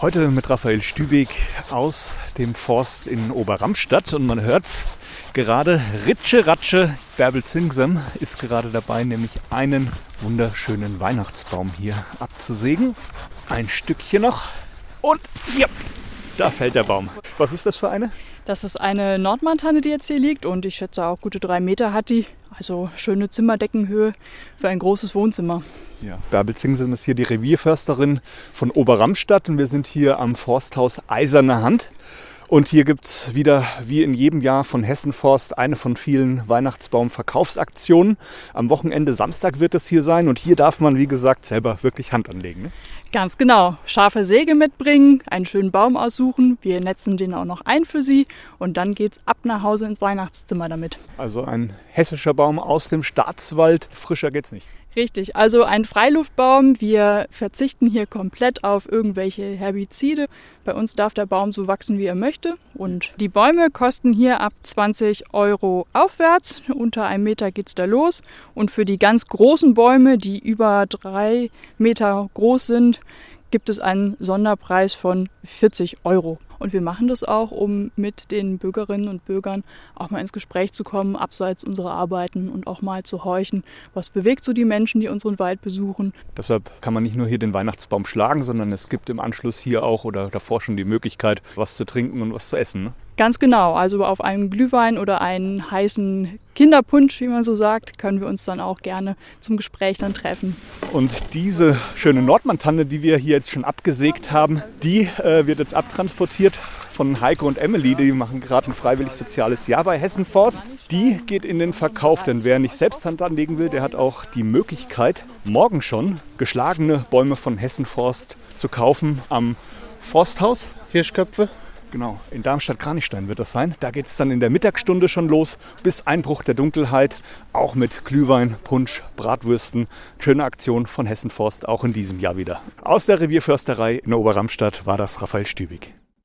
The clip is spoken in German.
Heute mit Raphael Stübig aus dem Forst in Oberramstadt und man hört's gerade, Ritsche Ratsche, Bärbel Zingsem ist gerade dabei, nämlich einen wunderschönen Weihnachtsbaum hier abzusägen. Ein Stückchen noch und ja, da fällt der Baum. Was ist das für eine? Das ist eine Nordmantanne, die jetzt hier liegt und ich schätze auch gute 3 Meter hat die. Also schöne Zimmerdeckenhöhe für ein großes Wohnzimmer. Ja, Bärbel Zingsem ist hier die Revierförsterin von Oberramstadt und wir sind hier am Forsthaus Eiserne Hand. Und hier gibt es wieder, wie in jedem Jahr von Hessenforst, eine von vielen Weihnachtsbaum-Verkaufsaktionen. Am Wochenende Samstag wird es hier sein und hier darf man, wie gesagt, selber wirklich Hand anlegen. Ne? Ganz genau. Scharfe Säge mitbringen, einen schönen Baum aussuchen. Wir netzen den auch noch ein für Sie und dann geht's ab nach Hause ins Weihnachtszimmer damit. Also ein hessischer Baum aus dem Staatswald. Frischer geht's nicht. Richtig, also ein Freiluftbaum. Wir verzichten hier komplett auf irgendwelche Herbizide. Bei uns darf der Baum so wachsen, wie er möchte. Und die Bäume kosten hier ab 20 € aufwärts. Unter 1 Meter geht's da los. Und für die ganz großen Bäume, die über 3 Meter groß sind, gibt es einen Sonderpreis von 40 €. Und wir machen das auch, um mit den Bürgerinnen und Bürgern auch mal ins Gespräch zu kommen, abseits unserer Arbeiten und auch mal zu horchen, was bewegt so die Menschen, die unseren Wald besuchen. Deshalb kann man nicht nur hier den Weihnachtsbaum schlagen, sondern es gibt im Anschluss hier auch oder davor schon die Möglichkeit, was zu trinken und was zu essen. Ne? Ganz genau, also auf einen Glühwein oder einen heißen Kinderpunsch, wie man so sagt, können wir uns dann auch gerne zum Gespräch dann treffen. Und diese schöne Nordmantanne, die wir hier jetzt schon abgesägt haben, die wird jetzt abtransportiert von Heike und Emily. Die machen gerade ein freiwillig soziales Jahr bei Hessenforst. Die geht in den Verkauf, denn wer nicht selbst Hand anlegen will, der hat auch die Möglichkeit, morgen schon geschlagene Bäume von Hessenforst zu kaufen am Forsthaus. Hirschköpfe. Genau, in Darmstadt-Kranichstein wird das sein. Da geht es dann in der Mittagsstunde schon los, bis Einbruch der Dunkelheit. Auch mit Glühwein, Punsch, Bratwürsten. Schöne Aktion von Hessenforst, auch in diesem Jahr wieder. Aus der Revierförsterei in Oberramstadt war das Raphael Stübig.